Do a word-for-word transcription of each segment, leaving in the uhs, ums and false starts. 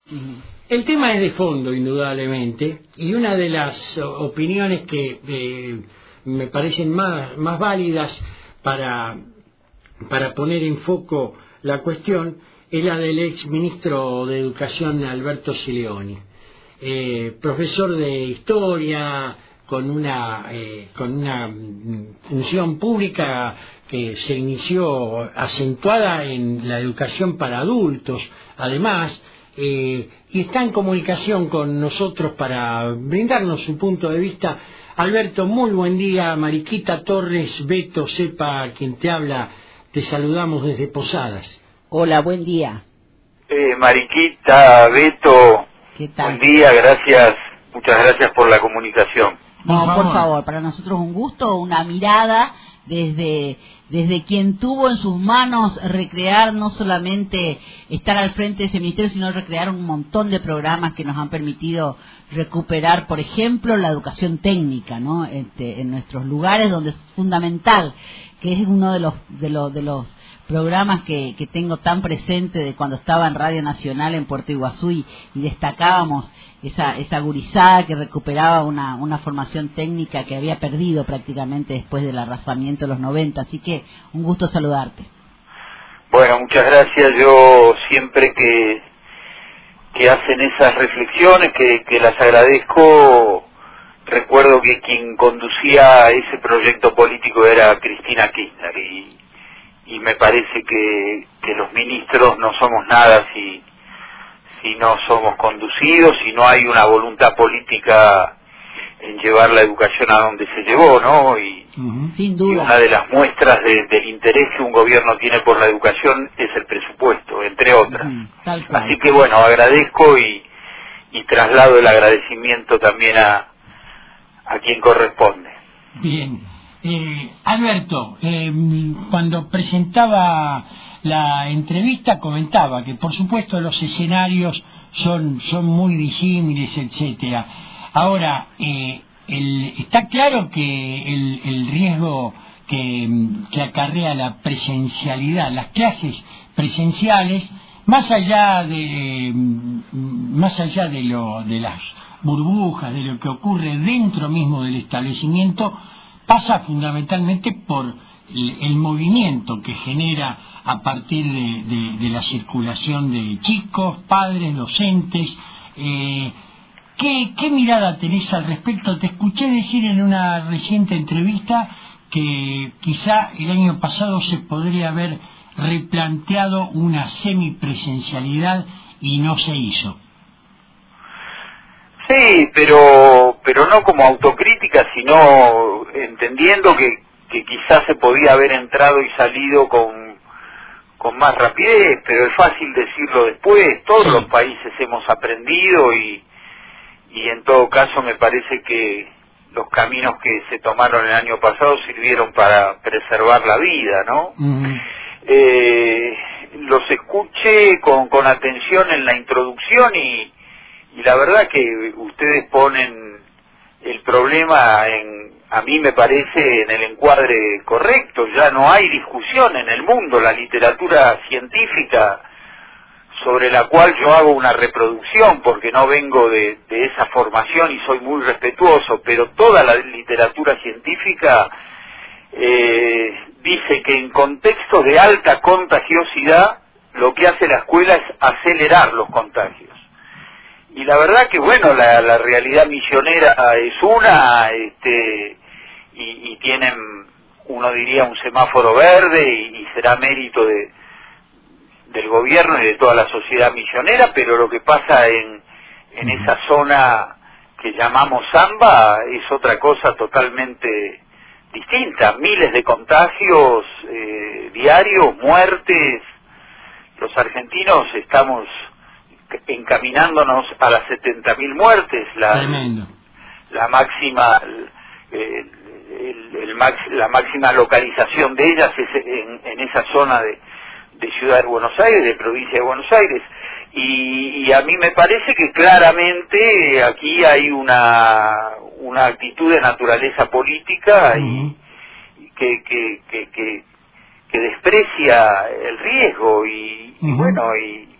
El tema es de fondo, indudablemente, y una de las opiniones que eh, me parecen más, más válidas para, para poner en foco la cuestión es la del ex ministro de Educación Alberto Sileoni, eh, profesor de historia con una eh, con una función pública que se inició acentuada en la educación para adultos, además, eh, y está en comunicación con nosotros para brindarnos su punto de vista. Alberto, muy buen día. Mariquita Torres, Beto, sepa quien te habla, te saludamos desde Posadas. Hola, buen día. Eh, Mariquita, Beto, ¿Qué tal? buen día, gracias, muchas gracias por la comunicación. No, por favor. por favor, para nosotros un gusto, una mirada desde desde quien tuvo en sus manos recrear, no solamente estar al frente de ese ministerio, sino recrear un montón de programas que nos han permitido recuperar, por ejemplo, la educación técnica, ¿no? Este, en nuestros lugares donde es fundamental, que es uno de los de los de los programas que, que tengo tan presente de cuando estaba en Radio Nacional en Puerto Iguazú y, y destacábamos esa esa gurizada que recuperaba una, una formación técnica que había perdido prácticamente después del arrasamiento de los noventa. Así que un gusto saludarte. Bueno, muchas gracias. Yo siempre que, que hacen esas reflexiones, que, que las agradezco, recuerdo que quien conducía ese proyecto político era Cristina Kirchner y y me parece que, que los ministros no somos nada si, si no somos conducidos, si no hay una voluntad política en llevar la educación a donde se llevó, ¿no? Y, uh-huh. Sin duda. Y una de las muestras de, del interés que un gobierno tiene por la educación es el presupuesto, entre otras. Uh-huh. Tal cual. Así que bueno, agradezco y, y traslado el agradecimiento también a, a quien corresponde. Bien. Eh, Alberto, eh, cuando presentaba la entrevista comentaba que por supuesto los escenarios son son muy disímiles, etcétera. Ahora, eh, el, está claro que el, el riesgo que, que acarrea la presencialidad, las clases presenciales, más allá de más allá de lo de las burbujas, de lo que ocurre dentro mismo del establecimiento, pasa fundamentalmente por el, el movimiento que genera a partir de, de, de la circulación de chicos, padres, docentes. Eh, ¿qué, ¿Qué mirada tenés al respecto? Te escuché decir en una reciente entrevista que quizá el año pasado se podría haber replanteado una semipresencialidad y no se hizo. Sí, pero pero no como autocrítica, sino entendiendo que, que quizás se podía haber entrado y salido con, con más rapidez, pero es fácil decirlo después. Todos sí. Los países hemos aprendido y, y en todo caso me parece que los caminos que se tomaron el año pasado sirvieron para preservar la vida, ¿no? Uh-huh. Eh, los escuché con, con atención en la introducción y Y la verdad que ustedes ponen el problema, en, a mí me parece, en el encuadre correcto. Ya no hay discusión en el mundo. La literatura científica, sobre la cual yo hago una reproducción, porque no vengo de, de esa formación y soy muy respetuoso, pero toda la literatura científica eh, dice que en contextos de alta contagiosidad, lo que hace la escuela es acelerar los contagios. Y la verdad que bueno, la, la realidad misionera es una, este, y, y tienen, uno diría, un semáforo verde y, y será mérito de, del gobierno y de toda la sociedad misionera, pero lo que pasa en, en esa zona que llamamos Zamba es otra cosa totalmente distinta. Miles de contagios eh, diarios, muertes. Los argentinos estamos encaminándonos a las setenta mil muertes, la, la máxima eh, el, el max, la máxima localización de ellas es en, en esa zona de, de Ciudad de Buenos Aires, de provincia de Buenos Aires, y, y a mí me parece que claramente aquí hay una una actitud de naturaleza política y, y que, que, que, que, que desprecia el riesgo y, uh-huh. y bueno y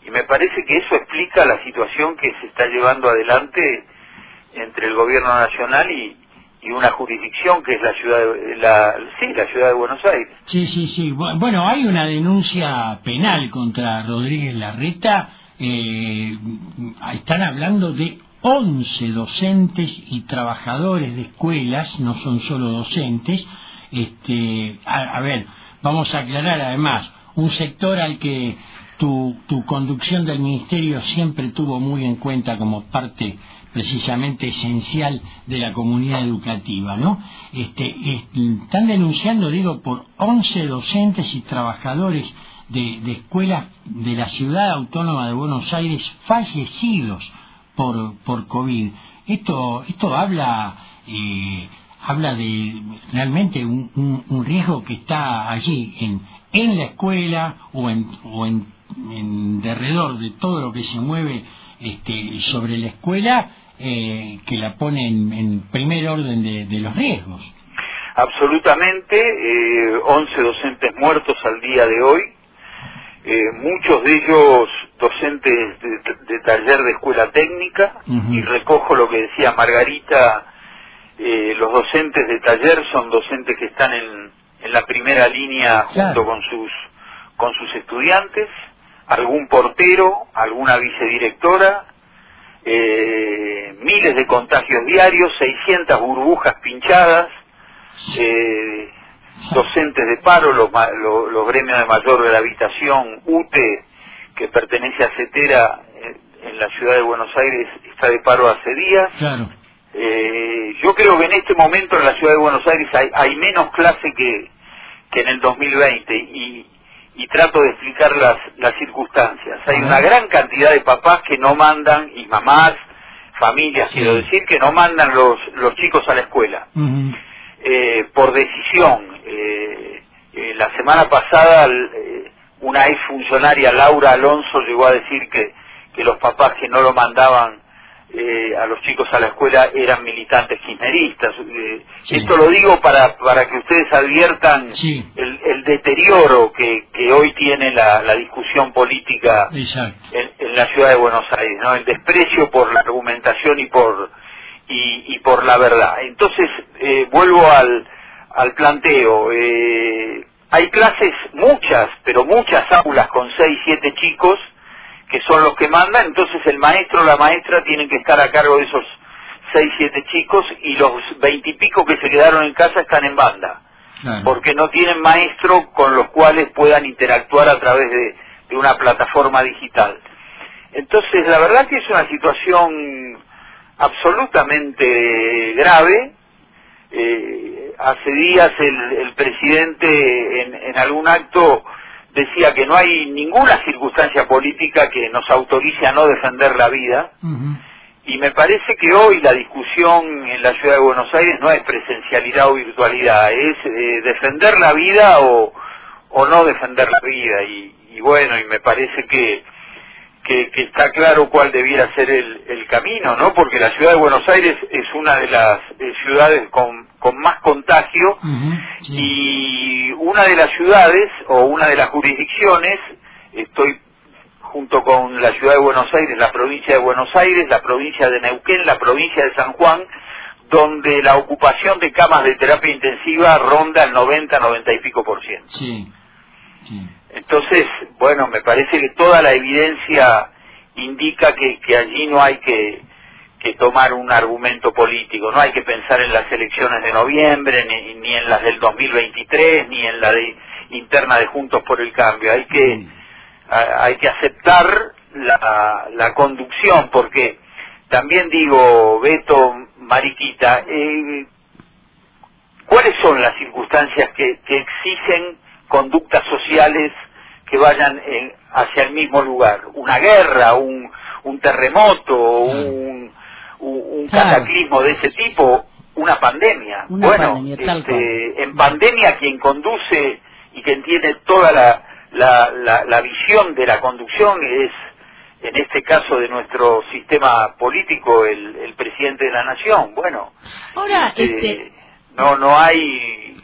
y me parece que eso explica la situación que se está llevando adelante entre el gobierno nacional y, y una jurisdicción que es la ciudad de, la, sí, la ciudad de Buenos Aires. Sí, sí, sí. Bueno, hay una denuncia penal contra Rodríguez Larreta. Eh, están hablando de once docentes y trabajadores de escuelas, no son solo docentes. Este, a, a ver, vamos a aclarar además, un sector al que tu, tu conducción del ministerio siempre tuvo muy en cuenta como parte precisamente esencial de la comunidad educativa, ¿no? Este, est- están denunciando, digo, por once docentes y trabajadores de, de escuelas de la Ciudad Autónoma de Buenos Aires fallecidos por, por COVID. Esto, esto habla, eh, habla de realmente un, un, un riesgo que está allí, en, en la escuela o en, o en, en derredor de todo lo que se mueve este, sobre la escuela, eh, que la pone en, en primer orden de, de los riesgos. Absolutamente, eh, once docentes muertos al día de hoy, eh, muchos de ellos docentes de, de taller de escuela técnica, uh-huh. Y recojo lo que decía Margarita, eh, los docentes de taller son docentes que están en, en la primera línea junto claro. con sus con sus estudiantes, algún portero, alguna vicedirectora, eh, miles de contagios diarios, seiscientas burbujas pinchadas, eh, docentes de paro, los, los, los gremios de mayor gravitación, U T E, que pertenece a CETERA eh, en la ciudad de Buenos Aires, está de paro hace días. Claro. Eh, yo creo que en este momento en la ciudad de Buenos Aires hay, hay menos clase que, que en el dos mil veinte, y, y trato de explicar las, las circunstancias. Hay uh-huh. una gran cantidad de papás que no mandan, y mamás, familias, sí. quiero decir, que no mandan los, los chicos a la escuela. Uh-huh. Eh, por decisión. Eh, eh, la semana pasada eh, una ex funcionaria, Laura Alonso, llegó a decir que, que los papás que no lo mandaban eh, a los chicos a la escuela eran militantes kirchneristas. Eh, sí. Esto lo digo para para que ustedes adviertan sí. el, el deterioro que, que hoy tiene la, la discusión política en, en la ciudad de Buenos Aires, ¿no? El desprecio por la argumentación y por y, y por la verdad. Entonces, eh, vuelvo al, al planteo. Eh, hay clases, muchas, pero muchas aulas con seis, siete chicos, que son los que mandan, entonces el maestro o la maestra tienen que estar a cargo de esos seis, siete chicos, y los veintipico que se quedaron en casa están en banda, claro. porque no tienen maestro con los cuales puedan interactuar a través de, de una plataforma digital. Entonces, la verdad que es una situación absolutamente grave. Eh, hace días el, el presidente en, en algún acto decía que no hay ninguna circunstancia política que nos autorice a no defender la vida, uh-huh. y me parece que hoy la discusión en la ciudad de Buenos Aires no es presencialidad o virtualidad, es eh, defender la vida o, o no defender la vida, y, y bueno, y me parece que, que, que está claro cuál debiera ser el, el camino, ¿no? Porque la ciudad de Buenos Aires es una de las eh, ciudades con, con más contagio, uh-huh. sí. y una de las ciudades o una de las jurisdicciones, estoy junto con la ciudad de Buenos Aires, la provincia de Buenos Aires, la provincia de Neuquén, la provincia de San Juan, donde la ocupación de camas de terapia intensiva ronda el noventa, noventa y pico por ciento. Sí. Sí. Entonces, bueno, me parece que toda la evidencia indica que, que allí no hay que, que tomar un argumento político, no hay que pensar en las elecciones de noviembre, ni, ni en las del dos mil veintitrés, ni en la de interna de Juntos por el Cambio. Hay que, mm. a, hay que aceptar la, la conducción, porque también digo, Beto, Mariquita, eh, ¿cuáles son las circunstancias que, que exigen conductas sociales que vayan en, hacia el mismo lugar? Una guerra, un, un terremoto, un, un, un cataclismo de ese tipo, una pandemia. Una bueno, pandemia, tal este, cual. en pandemia quien conduce y quien tiene toda la, la, la, la visión de la conducción es, en este caso de nuestro sistema político, el, el presidente de la nación. Bueno, ahora este, este... no no hay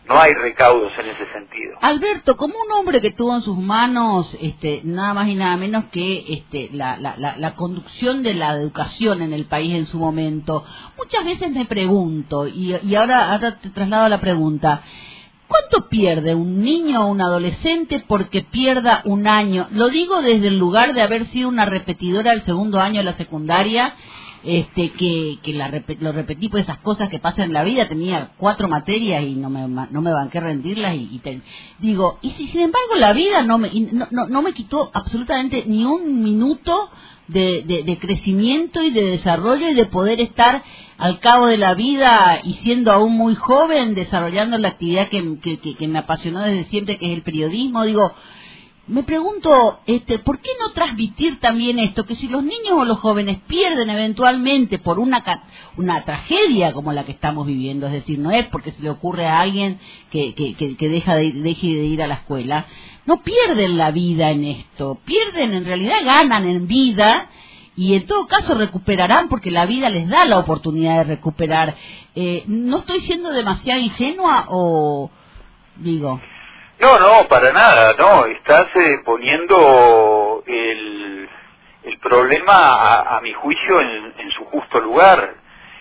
no hay recaudos en ese sentido. Alberto, como un hombre que tuvo en sus manos este, nada más y nada menos que este, la, la, la, la conducción de la educación en el país en su momento, muchas veces me pregunto, y, y ahora, ahora te traslado la pregunta, ¿cuánto pierde un niño o un adolescente porque pierda un año? Lo digo desde el lugar de haber sido una repetidora del segundo año de la secundaria, este que, que la, lo repetí por esas cosas que pasan en la vida. Tenía cuatro materias y no me no me banqué rendirlas y, y te, digo, y si sin embargo la vida no me no, no, no me quitó absolutamente ni un minuto de, de, de crecimiento y de desarrollo y de poder estar al cabo de la vida y siendo aún muy joven desarrollando la actividad que, que, que, que me apasionó desde siempre, que es el periodismo. Digo, me pregunto, este, ¿por qué no transmitir también esto? Que si los niños o los jóvenes pierden eventualmente por una una tragedia como la que estamos viviendo, es decir, no es porque se le ocurre a alguien que, que, que, que deja de, deje de ir a la escuela, no pierden la vida en esto, pierden, en realidad ganan en vida y en todo caso recuperarán porque la vida les da la oportunidad de recuperar. Eh, ¿No estoy siendo demasiado ingenua o digo...? No, no, para nada, no, estás eh, poniendo el, el problema a, a mi juicio en, en su justo lugar.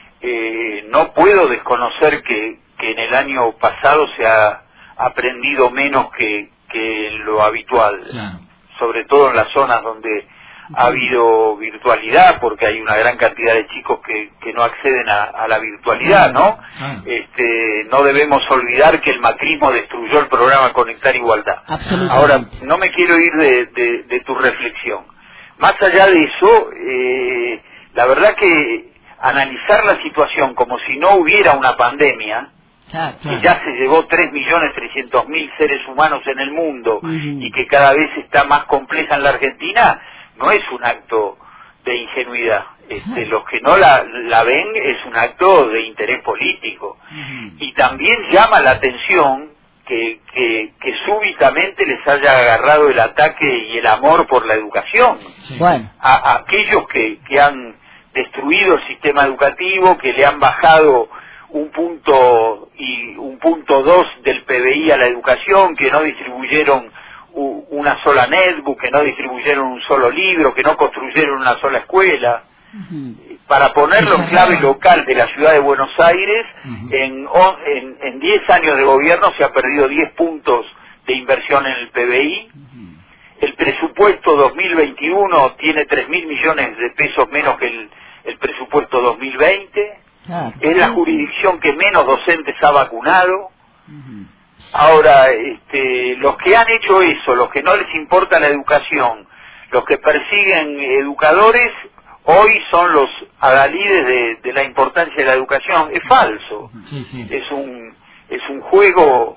Eh, no puedo desconocer que, que en el año pasado se ha aprendido menos que, que lo habitual, claro. Sobre todo en las zonas donde ha habido virtualidad, porque hay una gran cantidad de chicos que, que no acceden a, a la virtualidad, ¿no? Ah. Este, no debemos olvidar que el macrismo destruyó el programa Conectar Igualdad. Ahora, no me quiero ir de, de, de tu reflexión. Más allá de eso, eh, la verdad que analizar la situación como si no hubiera una pandemia, claro, claro. que ya se llevó tres millones trescientos mil seres humanos en el mundo uh-huh. y que cada vez está más compleja en la Argentina, no es un acto de ingenuidad. Este, los que no la, la ven es un acto de interés político. Uh-huh. Y también llama la atención que, que, que súbitamente les haya agarrado el ataque y el amor por la educación. Sí. Bueno. A, a aquellos que, que han destruido el sistema educativo, que le han bajado un punto y un punto dos del P B I a la educación, que no distribuyeron una sola netbook, que no distribuyeron un solo libro, que no construyeron una sola escuela. Uh-huh. Para ponerlo en clave local de la ciudad de Buenos Aires, uh-huh. en, en, en diez años de gobierno se ha perdido diez puntos de inversión en el P B I. Uh-huh. El presupuesto dos mil veintiuno tiene tres mil millones de pesos menos que el, el presupuesto dos mil veinte. Uh-huh. Es la jurisdicción que menos docentes ha vacunado. Uh-huh. Ahora, este, los que han hecho eso, los que no les importa la educación, los que persiguen educadores, hoy son los adalides de, de la importancia de la educación. Es falso. Sí, sí. Es un es un juego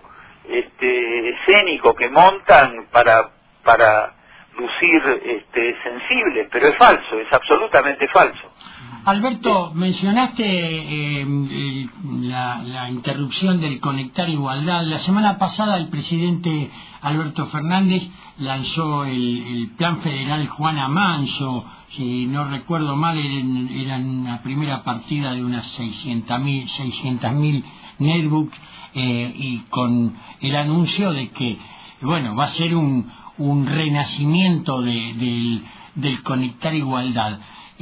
este, escénico que montan para para lucir este, sensibles, pero es falso, es absolutamente falso. Alberto, mencionaste eh, eh, la, la interrupción del Conectar Igualdad. La semana pasada el presidente Alberto Fernández lanzó el, el Plan Federal Juana Manso. Si no recuerdo mal, eran, eran una primera partida de unas seiscientas mil netbooks eh, y con el anuncio de que, bueno, va a ser un, un renacimiento de, del, del Conectar Igualdad.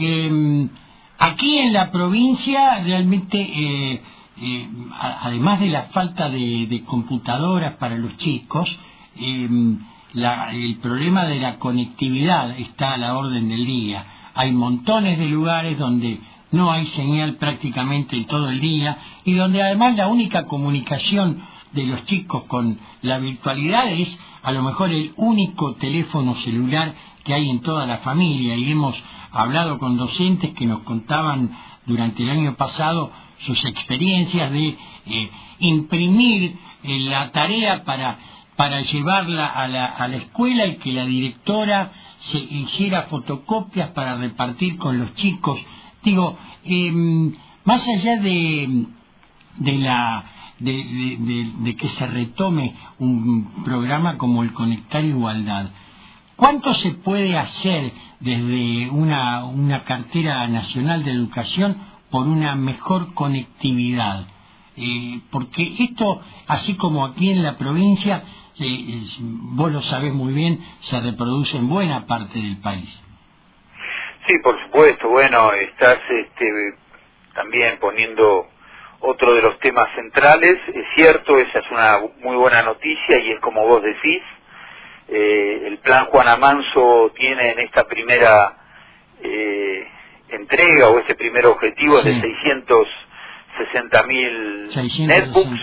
Eh, Aquí en la provincia realmente, eh, eh, además de la falta de, de computadoras para los chicos, eh, la, el problema de la conectividad está a la orden del día. Hay montones de lugares donde no hay señal prácticamente todo el día y donde además la única comunicación de los chicos con la virtualidad es a lo mejor el único teléfono celular que hay en toda la familia, y hemos hablado con docentes que nos contaban durante el año pasado sus experiencias de eh, imprimir eh, la tarea para para llevarla a la, a la escuela y que la directora se hiciera fotocopias para repartir con los chicos. Digo, eh, más allá de de la de, de, de, de que se retome un programa como el Conectar Igualdad, ¿cuánto se puede hacer desde una, una cartera nacional de educación por una mejor conectividad? eh, porque esto, así como aquí en la provincia, eh, vos lo sabés muy bien, se reproduce en buena parte del país. Sí, por supuesto. Bueno, estás este, también poniendo otro de los temas centrales. Es cierto, esa es una muy buena noticia y es como vos decís. Eh, el plan Juan Amanso tiene en esta primera eh, entrega o ese primer objetivo sí. de seiscientos sesenta mil netbooks.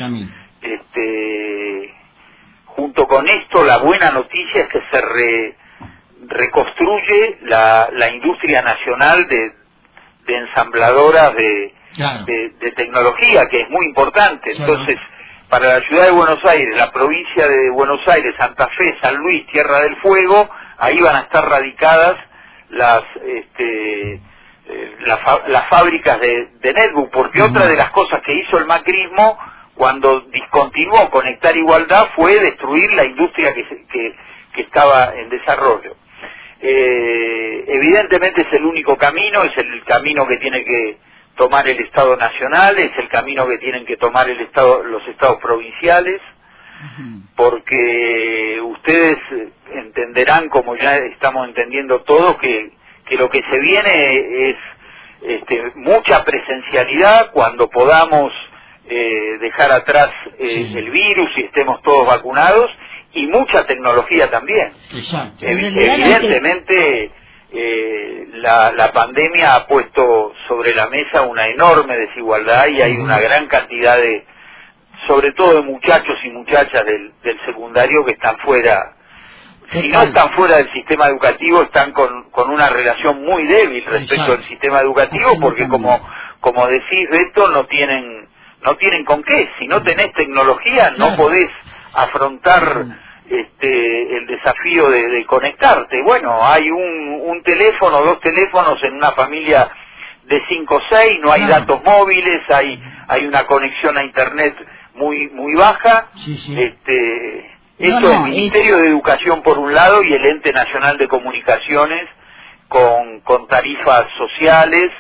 Este, junto con esto, la buena noticia es que se re, reconstruye la, la industria nacional de, de ensambladoras de, claro. de, de tecnología, que es muy importante. Claro. Entonces, para la ciudad de Buenos Aires, la provincia de Buenos Aires, Santa Fe, San Luis, Tierra del Fuego, ahí van a estar radicadas las este, eh, la fa las fábricas de, de netbook, porque uh-huh. otra de las cosas que hizo el macrismo cuando discontinuó Conectar Igualdad fue destruir la industria que, que, que estaba en desarrollo. Eh, evidentemente es el único camino, es el camino que tiene que tomar el Estado Nacional, es el camino que tienen que tomar el Estado, los Estados provinciales, uh-huh. porque ustedes entenderán, como ya estamos entendiendo todos, que, que lo que se viene es este, mucha presencialidad cuando podamos eh, dejar atrás eh, sí. el virus y estemos todos vacunados, y mucha tecnología también. Exacto. Ev evidentemente eh, la, la pandemia ha puesto sobre la mesa una enorme desigualdad y hay uh-huh. una gran cantidad de, sobre todo de muchachos y muchachas del, del secundario que están fuera. Si no están fuera del sistema educativo, están con, con una relación muy débil respecto Exacto. al sistema educativo, porque como como decís, Beto, no tienen no tienen con qué. Si no tenés tecnología, claro. no podés afrontar este el desafío de, de conectarte. Bueno, hay un, un teléfono, dos teléfonos en una familia de cinco o seis, no hay claro. datos móviles, hay hay una conexión a internet muy muy baja. Sí, sí. Este No, Eso no, es el Ministerio es... de Educación por un lado y el Ente Nacional de Comunicaciones con, con tarifas sociales,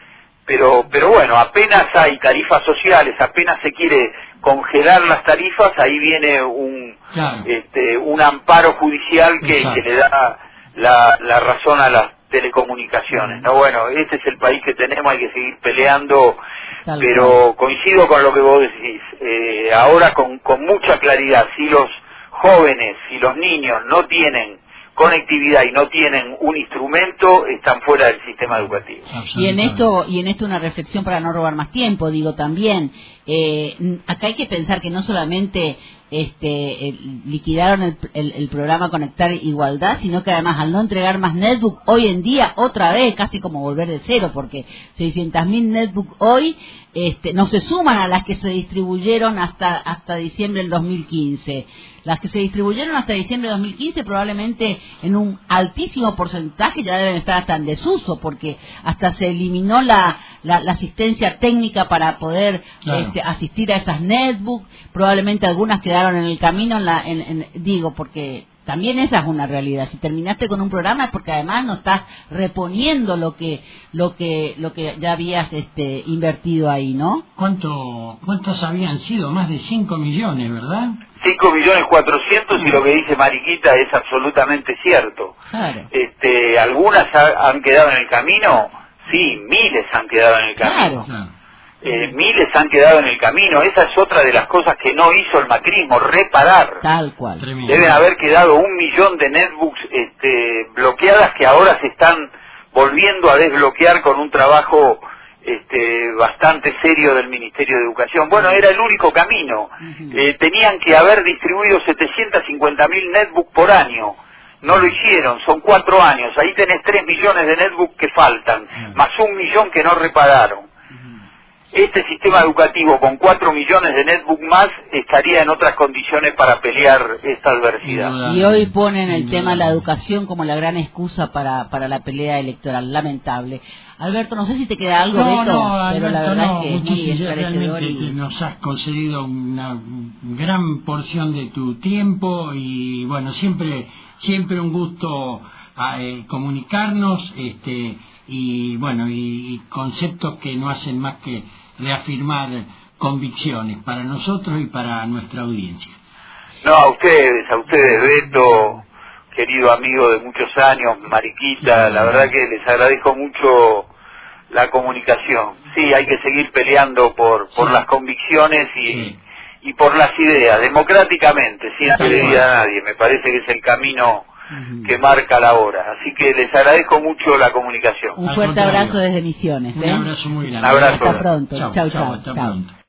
pero pero bueno, apenas hay tarifas sociales, apenas se quiere congelar las tarifas, ahí viene un claro. este, un amparo judicial que, que le da la, la razón a las telecomunicaciones. No, bueno, este es el país que tenemos, hay que seguir peleando. Tal pero cual. Coincido con lo que vos decís, eh, ahora con, con mucha claridad, si los jóvenes y los niños no tienen conectividad y no tienen un instrumento, están fuera del sistema educativo. Y en esto y en esto una reflexión para no robar más tiempo, digo también, eh, acá hay que pensar que no solamente este eh, liquidaron el, el, el programa Conectar Igualdad, sino que además al no entregar más netbook, hoy en día otra vez casi como volver de cero, porque seiscientos mil netbook hoy este, no se suman a las que se distribuyeron hasta hasta diciembre del dos mil quince. Las que se distribuyeron hasta diciembre de dos mil quince probablemente en un altísimo porcentaje ya deben estar hasta en desuso, porque hasta se eliminó la, la, la asistencia técnica para poder claro. este, asistir a esas netbooks, probablemente algunas quedaron en el camino, en la, en, en, digo, porque también esa es una realidad. Si terminaste con un programa es porque además no estás reponiendo lo que lo que lo que ya habías este invertido ahí, ¿no? ¿Cuánto cuántos habían sido? Más de cinco millones, ¿verdad? cinco millones cuatrocientos y lo que dice Mariquita es absolutamente cierto. Claro. Este, algunas ha, han quedado en el camino, sí, miles han quedado en el camino. Claro. claro. Eh, miles han quedado en el camino. Esa es otra de las cosas que no hizo el macrismo, reparar. Tal cual. Deben haber quedado un millón de netbooks este, bloqueadas que ahora se están volviendo a desbloquear con un trabajo este, bastante serio del Ministerio de Educación. Bueno, era el único camino. Uh-huh. eh, tenían que haber distribuido setecientos cincuenta mil netbooks por año. No lo hicieron, son cuatro años. Ahí tenés tres millones de netbooks que faltan, uh-huh. más un millón que no repararon. Este sistema educativo con cuatro millones de netbook más estaría en otras condiciones para pelear esta adversidad. Y hoy ponen el tema de la educación como la gran excusa para para la pelea electoral, lamentable. Alberto, no sé si te queda algo, no, Beto, no, pero Alberto, la verdad no, es que es muy esclarecedor y... nos has concedido una gran porción de tu tiempo y bueno, siempre siempre un gusto eh, comunicarnos este y bueno y, y conceptos que no hacen más que reafirmar convicciones para nosotros y para nuestra audiencia. No, a ustedes, a ustedes, Beto, querido amigo de muchos años, Mariquita, sí, la verdad que les agradezco mucho la comunicación. Sí, hay que seguir peleando por, por sí. las convicciones y, sí. y por las ideas, democráticamente, sin agredir a nadie. Me parece que es el camino uh-huh. que marca la hora. Así que les agradezco mucho la comunicación. Un fuerte abrazo desde Misiones. ¿eh? Un abrazo muy grande. Un abrazo. Hasta pronto. Chau, chau, chau, chau. hasta chau. pronto.